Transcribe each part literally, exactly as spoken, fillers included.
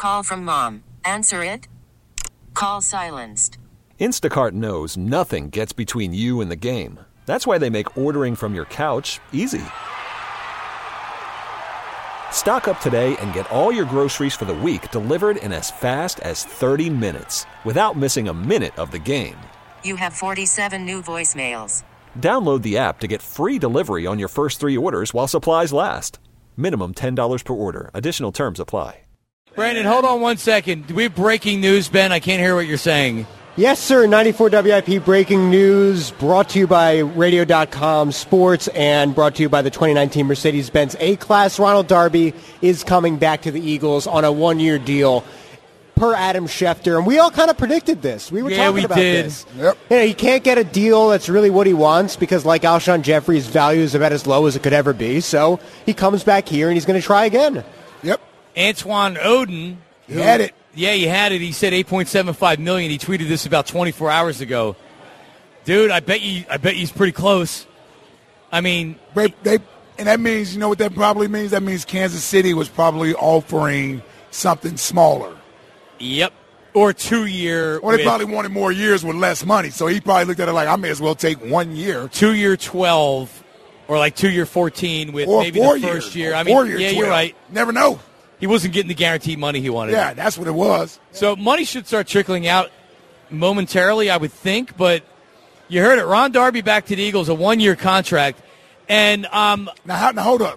Call from mom. Answer it. Call silenced. Instacart knows nothing gets between you and the game. That's why they make ordering from your couch easy. Stock up today and get all your groceries for the week delivered in as fast as thirty minutes without missing a minute of the game. You have forty-seven new voicemails. Download the app to get free delivery on your first three orders while supplies last. Minimum ten dollars per order. Additional terms apply. Brandon, hold on one second. Do we have breaking news, Ben? I can't hear what you're saying. Yes, sir. ninety-four W I P breaking news brought to you by radio dot com Sports and brought to you by the twenty nineteen Mercedes-Benz A-Class. Ronald Darby is coming back to the Eagles on a one-year deal per Adam Schefter. And we all kind of predicted this. We were yeah, talking we about did. this. Yep. You know, he can't get a deal that's really what he wants because, like Alshon Jeffrey's value is about as low as it could ever be. So he comes back here and he's going to try again. Yep. Antoine Oden. He had it. Yeah, he had it. He said eight point seven five million dollars. He tweeted this about twenty-four hours ago. Dude, I bet you I bet he's pretty close. I mean, They, they, and that means, you know what that probably means? That means Kansas City was probably offering something smaller. Yep. Or two-year. Or they with, probably wanted more years with less money. So he probably looked at it like, I may as well take one year. Two-year twelve or like two-year fourteen with Or maybe four the years. first year. Or I mean, four year yeah, twelve. you're right. Never know. He wasn't getting the guaranteed money he wanted. Yeah, that's what it was. So money should start trickling out momentarily, I would think. But you heard it. Ron Darby back to the Eagles, a one-year contract. And um, Now, how, now hold up.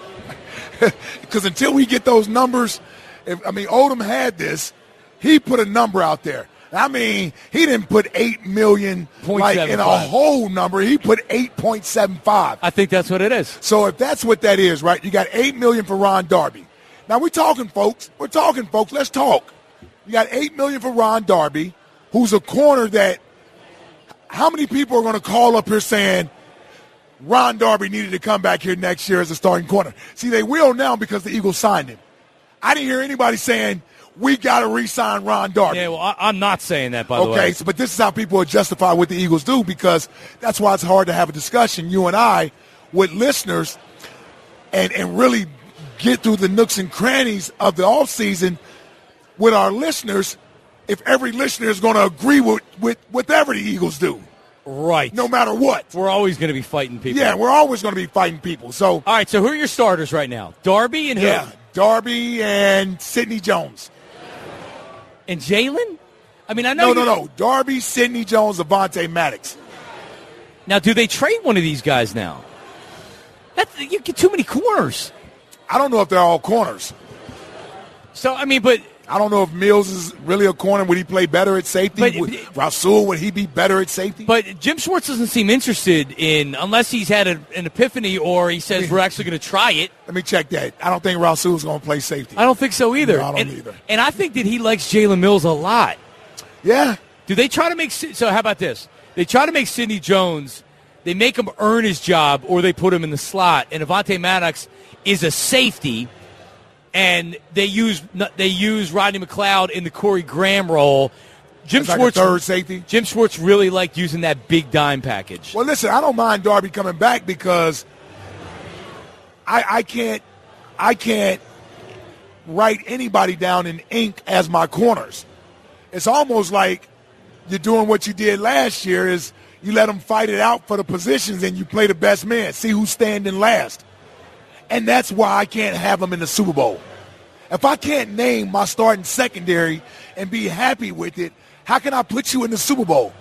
Because until we get those numbers, if, I mean, Odom had this. He put a number out there. I mean, he didn't put eight million like in a whole number. He put eight point seven five. I think that's what it is. So if that's what that is, right? You got eight million for Ron Darby. Now we're talking, folks. We're talking, folks. Let's talk. You got eight million for Ron Darby, who's a corner that. How many people are going to call up here saying Ron Darby needed to come back here next year as a starting corner? See, they will now because the Eagles signed him. I didn't hear anybody saying we got to re-sign Ron Darby. Yeah, well, I, I'm not saying that, by the way. Okay, so, but this is how people are justify what the Eagles do because that's why it's hard to have a discussion, you and I, with listeners and, and really get through the nooks and crannies of the offseason with our listeners if every listener is going to agree with, with whatever the Eagles do. Right. No matter what. We're always going to be fighting people. Yeah, we're always going to be fighting people. So, all right, so who are your starters right now? Darby and who? Yeah, Darby and Sidney Jones. And Jalen? I mean, I know. No, no, no. Darby, Sidney Jones, Avonte Maddox. Now, do they trade one of these guys now? That's, you get too many corners. I don't know if they're all corners. So, I mean, but. I don't know if Mills is really a corner. Would he play better at safety? But, would, Rasul, would he be better at safety? But Jim Schwartz doesn't seem interested in, unless he's had a, an epiphany or he says we're actually going to try it. Let me check that. I don't think Rasul's going to play safety. I don't think so either. No, I don't and, either. And I think that he likes Jalen Mills a lot. Yeah. Do they try to make – so how about this? They try to make Sidney Jones – they make him earn his job or they put him in the slot. And Avonte Maddox is a safety – and they use they use Rodney McLeod in the Corey Graham role. Jim like Schwartz, a third safety. Jim Schwartz really liked using that big dime package. Well, listen, I don't mind Darby coming back because I, I can't I can't write anybody down in ink as my corners. It's almost like you're doing what you did last year is you let them fight it out for the positions and you play the best man, see who's standing last. And that's why I can't have them in the Super Bowl. If I can't name my starting secondary and be happy with it, how can I put you in the Super Bowl?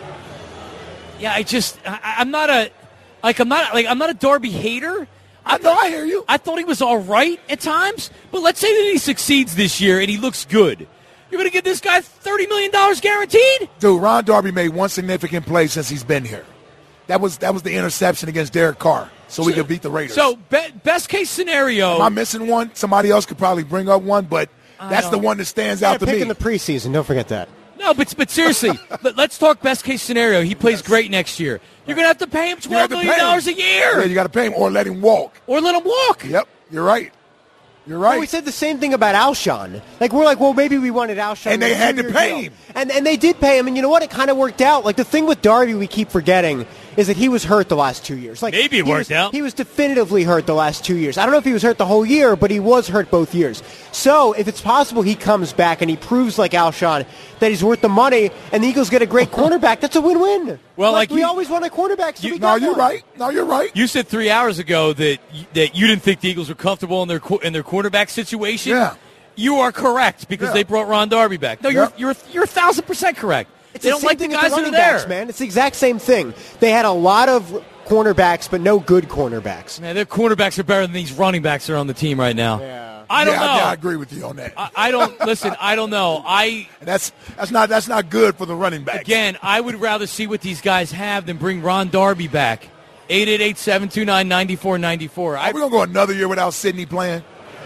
Yeah, I just I, I'm not a like I'm not like I'm not a Darby hater. I know I hear you. I thought he was all right at times, but let's say that he succeeds this year and he looks good. You're going to give this guy thirty million dollars guaranteed? Dude, Ron Darby made one significant play since he's been here. That was that was the interception against Derek Carr, so we could beat the Raiders. So, be- best case scenario. Am I missing one? Somebody else could probably bring up one, but that's the one that stands out to pick me. in the preseason, don't forget that. No, but but seriously, let, let's talk best case scenario. He plays great next year. You're going to have to pay him twelve million dollars a year. Yeah, you got to pay him or let him walk. Or let him walk. Yep, you're right. You're right. Well, we said the same thing about Alshon. Like, we're like, well, maybe we wanted Alshon. And they had to pay deal. him. And, and they did pay him. And you know what? It kind of worked out. Like, the thing with Darby we keep forgetting is that he was hurt the last two years. Like Maybe it he worked was, out. He was definitively hurt the last two years. I don't know if he was hurt the whole year, but he was hurt both years. So if it's possible he comes back and he proves, like Alshon, that he's worth the money, and the Eagles get a great cornerback, that's a win-win. Well, like, like we you, always wanted cornerbacks. So you, we No, got you're one. right. No, you're right. You said three hours ago that that you didn't think the Eagles were comfortable in their in their quarterback situation. Yeah. You are correct because Yeah. they brought Ron Darby back. No, Yep. you're you're you're a thousand percent correct. It's they the don't same like the thing with guys that are running there, backs, man. It's the exact same thing. They had a lot of cornerbacks, but no good cornerbacks. Man, their cornerbacks are better than these running backs that are on the team right now. Yeah. I don't yeah, know. I, yeah, I agree with you on that. I, I don't listen. I don't know. I And that's that's not that's not good for the running backs. again, I would rather see what these guys have than bring Ron Darby back. eight eight eight, seven two nine, nine four nine four. Are we gonna go another year without Sidney playing?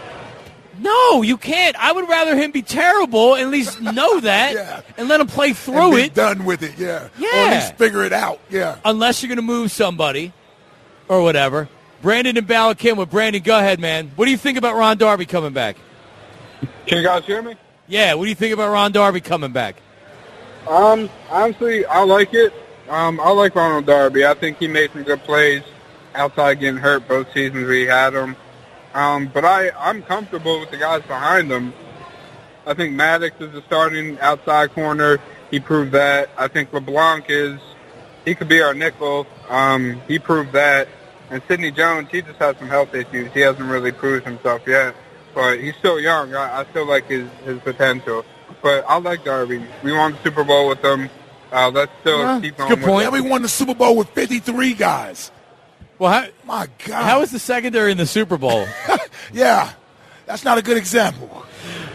No, you can't. I would rather him be terrible and at least know that Yeah. and let him play through and be it. done with it, yeah. Or Yeah. at least figure it out, yeah. Unless you're going to move somebody or whatever. Brandon and Ballard Kenwood. Brandon, go ahead, man. What do you think about Ron Darby coming back? Can you guys hear me? Yeah, what do you think about Ron Darby coming back? Um, honestly, I like it. Um, I like Ronald Darby. I think he made some good plays outside getting hurt both seasons we had him. Um, but I, I'm comfortable with the guys behind him. I think Maddox is the starting outside corner. He proved that. I think LeBlanc is, he could be our nickel. Um, he proved that. And Sidney Jones, he just has some health issues. He hasn't really proved himself yet. But he's still young. I, I still like his, his potential. But I like Darby. We won the Super Bowl with him. Uh, let's still Yeah, keep that's on a good with point. it. Yeah, we won the Super Bowl with fifty-three guys. Well, how, My God. how is the secondary in the Super Bowl? Yeah, that's not a good example.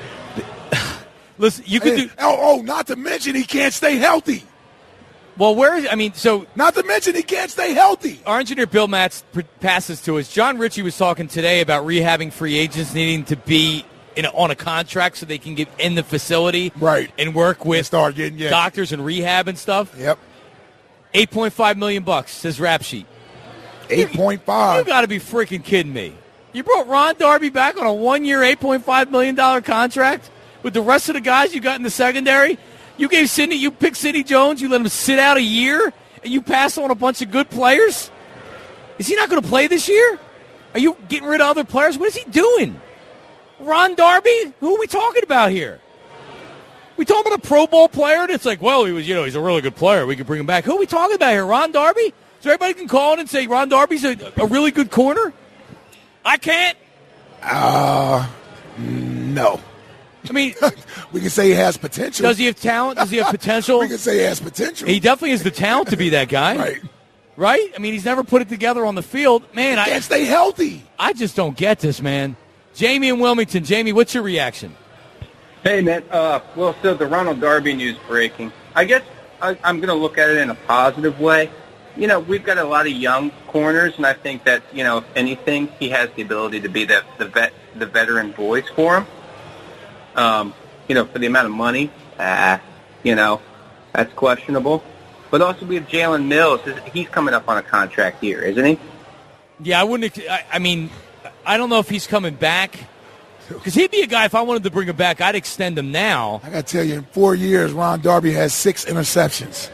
Listen, you could Hey, do oh, oh, not to mention he can't stay healthy. well. Where is? I mean, so Not to mention he can't stay healthy. our engineer Bill Matz pr- passes to us. John Ritchie was talking today about rehabbing free agents needing to be in a, on a contract so they can get in the facility Right. and work And with start getting yeah. doctors and rehab and stuff. Yep. Eight point five million bucks says Rap Sheet. Eight point You five. got to be freaking kidding me! You brought Ron Darby back on a one-year, eight point five million dollar contract with the rest of the guys you got in the secondary. You gave Sidney, you picked Sidney Jones, you let him sit out a year, and you pass on a bunch of good players. Is he not going to play this year? Are you getting rid of other players? What is he doing? Ron Darby? Who are we talking about here? We talking about a Pro Bowl player, and it's like, well, he was, you know, he's a really good player. We could bring him back. Who are we talking about here? Ron Darby? So everybody can call in and say Ron Darby's a, a really good corner? I can't. Uh, no. I mean, We can say he has potential. does he have talent? Does he have potential? We can say he has potential. He definitely has the talent to be that guy. Right. Right? I mean, he's never put it together on the field. Man, I, Can't stay healthy. I just don't get this, man. Jamie in Wilmington. Jamie, what's your reaction? Hey, man. Uh, well, so the Ronald Darby news breaking. I guess I, I'm going to look at it in a positive way. You know, we've got a lot of young corners, and I think that, you know, if anything, he has the ability to be the, the vet, the veteran voice for him. Um, you know, for the amount of money, uh, you know, that's questionable. But also we have Jalen Mills. He's coming up on a contract here, isn't he? Yeah, I wouldn't. I, I mean, I don't know if he's coming back. Because he'd be a guy, if I wanted to bring him back, I'd extend him now. I got to tell you, in four years, Ron Darby has six interceptions.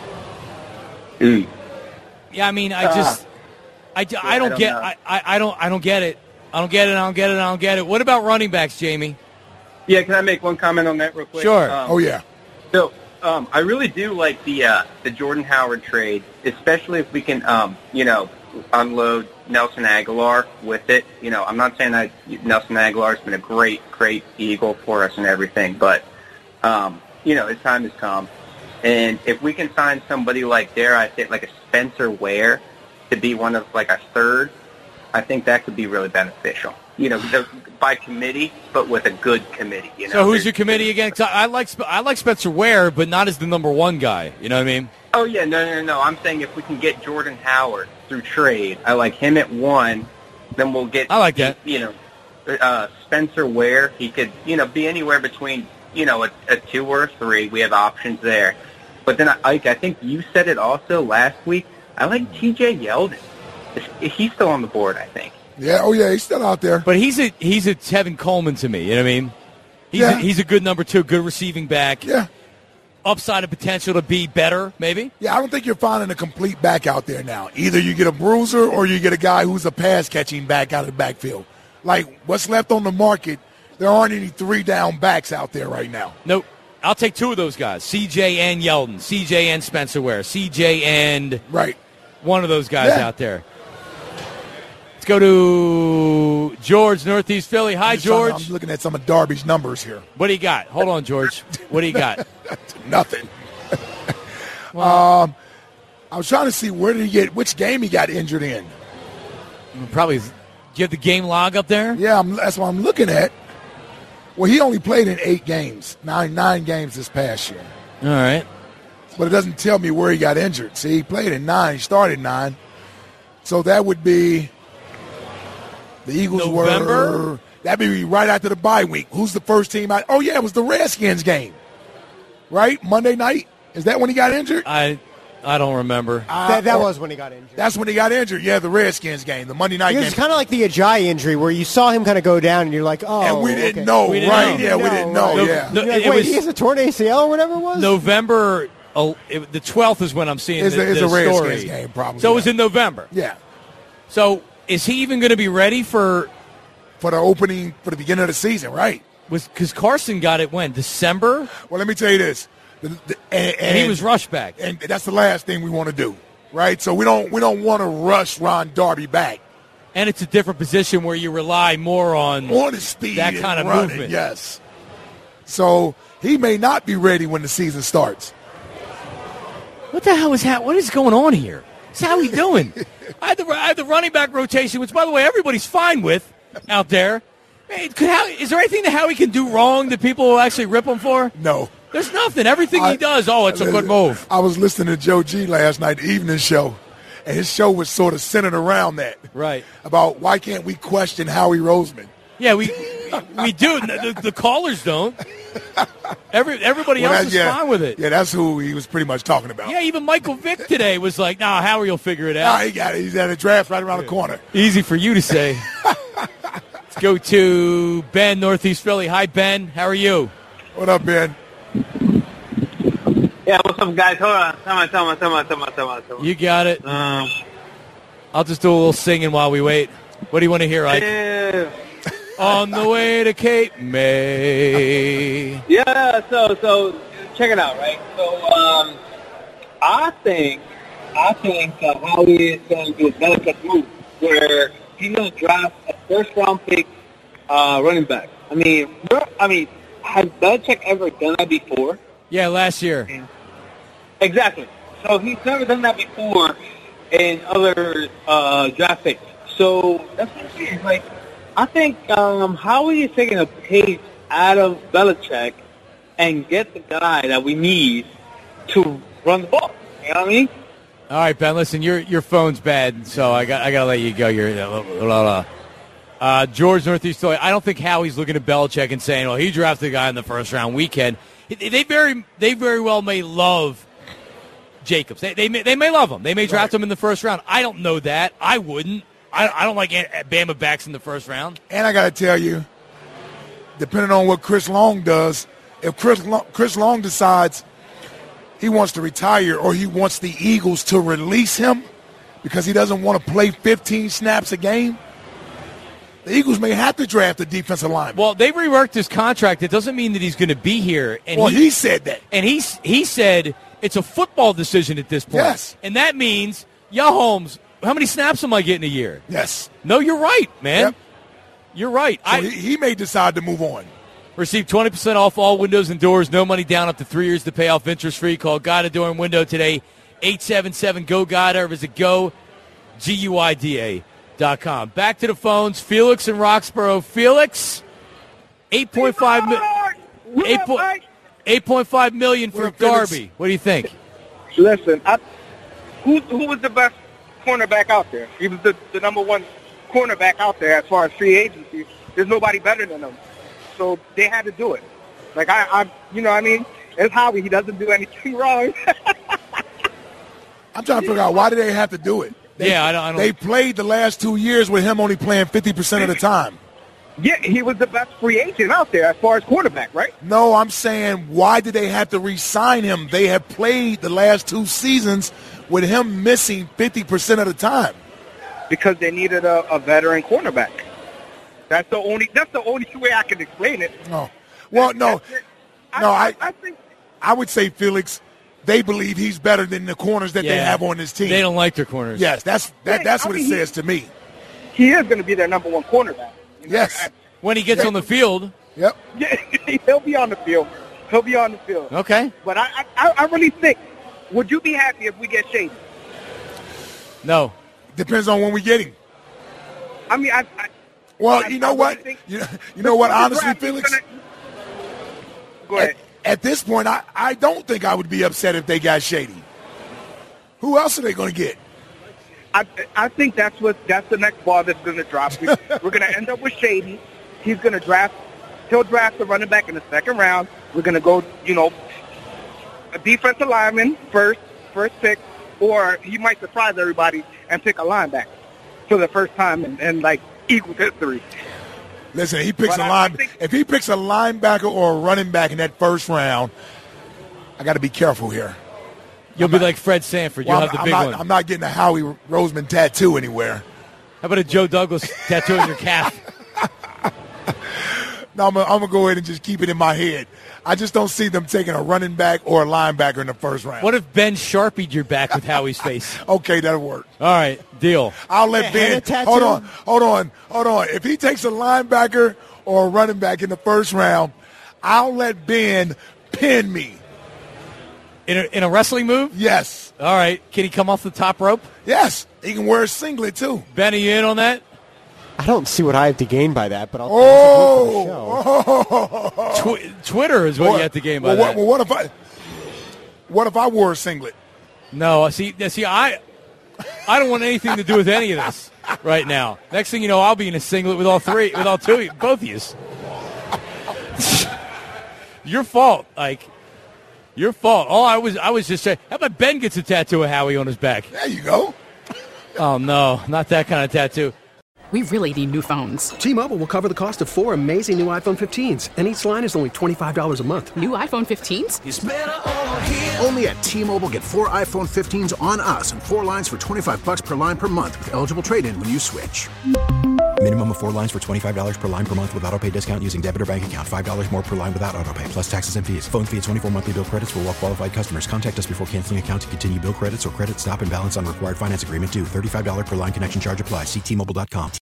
Mm. Yeah, I mean, I just, I, I don't I don't get, know. I, I, I don't, I don't get it. I don't get it. I don't get it. I don't get it. What about running backs, Jamie? Yeah, can I make one comment on that real quick? Sure. Um, Oh, yeah. So um, I really do like the uh, the Jordan Howard trade, especially if we can, um, you know, unload Nelson Aguilar with it. You know, I'm not saying that Nelson Aguilar has been a great, great Eagle for us and everything, but, um, you know, his time has come. And if we can sign somebody like, dare I say, like a Spencer Ware to be one of, like, a third, I think that could be really beneficial. You know, the, by committee, but with a good committee. You know, So who's There's- your committee again? 'Cause I I like Sp- I like Spencer Ware, but not as the number one guy. You know what I mean? Oh, yeah, no, no, no. I'm saying if we can get Jordan Howard through trade, I like him at one, then we'll get, I like that. you know, uh, Spencer Ware. He could, you know, be anywhere between, you know, a, a two or a three. We have options there. But then, Ike, I think you said it also last week. I like T J Yeldon. Is- He's still on the board, I think. Yeah, oh, yeah, he's still out there. But he's a he's a Tevin Coleman to me. You know what I mean? He's Yeah. a, he's a good number two, good receiving back. Yeah. upside and potential to be better, maybe? Yeah, I don't think you're finding a complete back out there now. Either you get a bruiser or you get a guy who's a pass-catching back out of the backfield. Like, what's left on the market, there aren't any three-down backs out there right now. Nope. I'll take two of those guys, C J and Yeldon, C J and Spencer Ware, C J and right. one of those guys Yeah. out there. Let's go to George, Northeast Philly. Hi, I'm just trying to- George. I'm looking at some of Darby's numbers here. What do you got? Hold on, George. What do you got? Nothing. um, I was trying to see where did he get, which game he got injured in. Probably. Do you have the game log up there? Yeah, I'm, that's what I'm looking at. Well, he only played in eight games, nine nine games this past year. All right. But it doesn't tell me where he got injured. See, he played in nine, he started nine. So that would be the Eagles November? were that'd be right after the bye week. Who's the first team out? Oh yeah, it was the Redskins game. Right? Monday night? Is that when he got injured? I I don't remember. Uh, That, that or- was when he got injured. That's when he got injured. Yeah, the Redskins game, the Monday night It game. was kind of like the Ajayi injury where you saw him kind of go down and you're like, oh. and we didn't okay. know, We didn't right? know. Yeah, we didn't know. right. Yeah. No, You're like, it wait, was- he has a torn A C L or whatever it was? November, uh, it, the twelfth is when I'm seeing It's the, a- it's the a Redskins story. game, probably, So it was yeah. in November. Yeah. So is he even going to be ready for? For the opening, for the beginning of the season, right? Was because Carson got it when December, Well, let me tell you this. The, the, and, and he was rushed back. And that's the last thing we want to do, right? So we don't we don't want to rush Ron Darby back And it's a different position where you rely more on on his speed, that and kind of running, movement. Yes. So he may not be ready when the season starts. What the hell is ha- what is going on here? What's Howie doing? I have, the, I have the running back rotation, which, by the way, everybody's fine with out there. Hey, could Howie, is there anything that Howie can do wrong that people will actually rip him for? No. There's nothing. Everything I- he does, oh, it's a good move. I was listening to Joe G last night, the evening show, and his show was sort of centered around that. Right. About why can't we question Howie Roseman? Yeah, we we do. The, the callers don't. Every Everybody Well, else that- is yeah, fine with it. Yeah, that's who he was pretty much talking about. Yeah, even Michael Vick today was like, nah, Howie will figure it Nah, out. he got it. He's at a draft right around the corner. Easy for you to say. Let's go to Ben, Northeast Philly. Hi, Ben. How are you? What up, Ben? Yeah, what's up, guys? Hold on. Come on, come on, come on, come on, come on, come on. You got it. Um, I'll just do a little singing while we wait. What do you want to hear, Ike? yeah. On the way to Cape May. Yeah, so so check it out, right? So um, I think I think uh, Howie is going to do a Belichick move where he's going to draft a first round pick uh, running back. I mean, we're- I mean, has Belichick ever done that before? Yeah, last year. Exactly. So he's never done that before in other uh, draft picks. So that's what I'm saying. Like, I think um, Howie is taking a page out of Belichick and get the guy that we need to run the ball. You know what I mean? All right, Ben. Listen, your your phone's bad, so I got I got to let you go. You're blah, blah, blah. Uh, George, Northeast Philly. I don't think Howie's looking at Belichick and saying, "Oh, he drafted a guy in the first round weekend." They very they very well may love Jacobs. They they may, they may love him. They may draft Right. him in the first round. I don't know that. I wouldn't. I, I don't like Bama backs in the first round. And I got to tell you, depending on what Chris Long does, if Chris Long, Chris Long decides he wants to retire or he wants the Eagles to release him because he doesn't want to play fifteen snaps a game, the Eagles may have to draft a defensive lineman. Well, they reworked his contract. It doesn't mean that he's going to be here. And Well, he, he said that. And he he said it's a football decision at this point. Yes. And that means, yeah, Holmes, how many snaps am I getting a year? Yes. No, you're right, man. Yep. You're right. So I he, he may decide to move on. received twenty percent off all windows and doors. No money down up to three years to pay off interest free. Call Guida Door and Window today, eight seven seven, G O Guida, or visit go, G U I D A dot com. Back to the phones. Felix in Roxborough. Felix, eight point five mi- eight po- eight point five million for What up, Felix? Darby. What do you think? Listen, I, who who was the best cornerback out there? He was the, the number one cornerback out there as far as free agency. There's nobody better than him. So they had to do it. Like, I, I you know what I mean? It's Howie. He doesn't do anything wrong. I'm trying to figure out why do they have to do it. They, Yeah, I don't- I don't- They played the last two years with him only playing fifty percent of the time. Yeah, he was the best free agent out there as far as quarterback, right? No, I'm saying why did they have to re-sign him? They have played the last two seasons with him missing fifty percent of the time. Because they needed a, a veteran cornerback. That's the only. That's the only way I can explain it. No, well, no, I, no. I, I, I think I would say Felix. They believe he's better than the corners that Yeah. they have on this team. They don't like their corners. Yes, that's that. Yeah, That's I what mean, it he- says to me. he is going to be their number one cornerback. You know, Yes. When he gets on the field. Yep. Yeah, he'll be on the field. He'll be on the field. Okay. But I, I, I really think. Would you be happy if we get Shady? No. Depends on when we get him. I mean, I. I Well, I- you I know really what? think- You know, you know what? Before the Honestly, draft, he's Felix. gonna- Go ahead. At, at this point, I, I don't think I would be upset if they got Shady. Who else are they going to get? I, I think that's what that's the next ball that's going to drop. We, we're going to end up with Shady. He's going to draft. He'll draft the running back in the second round. We're going to go, you know, a defensive lineman first, first pick, or he might surprise everybody and pick a linebacker for the first time in, in like Eagles history. Listen, he picks But a I- line. I think- If he picks a linebacker or a running back in that first round, I got to be careful here. You'll be like Fred Sanford. You'll Well, have the I'm, big I'm one. not, I'm not getting a Howie Roseman tattoo anywhere. How about a Joe Douglas tattoo on your calf? No, I'm going to go ahead and just keep it in my head. I just don't see them taking a running back or a linebacker in the first round. What if Ben Sharpied your back with Howie's face? Okay, that'll work. All right, deal. I'll let A Ben. henna tattoo? Hold on, hold on, hold on. If he takes a linebacker or a running back in the first round, I'll let Ben pin me. In a, in a wrestling move? Yes, All right. Can he come off the top rope? yes. He can wear a singlet too. Ben, are you in on that? I don't see what I have to gain by that, but I'll I'll do it for the show. Oh, Twi- Twitter is what you have to gain by well, that. what, well, what if I? What if I wore a singlet? No, see, see, I, I don't want anything to do with any of this right now. Next thing you know, I'll be in a singlet with all three, with all two, of you, both of you. Your fault, Ike. Your fault. Oh, I was, I was just saying. How about Ben gets a tattoo of Howie on his back? There you go. Oh no, not that kind of tattoo. We really need new phones. T-Mobile will cover the cost of four amazing new iPhone fifteens, and each line is only twenty-five dollars a month. New iPhone fifteens? Only at T-Mobile, get four iPhone fifteens on us and four lines for twenty-five bucks per line per month with eligible trade-in when you switch. Minimum of four lines for twenty-five dollars per line per month with autopay discount using debit or bank account. five dollars more per line without autopay, plus taxes and fees. Phone fee at twenty-four monthly bill credits for well qualified customers. Contact us before canceling account to continue bill credits or credit stop and balance on required finance agreement due. thirty-five dollars per line connection charge applies. See T Mobile dot com.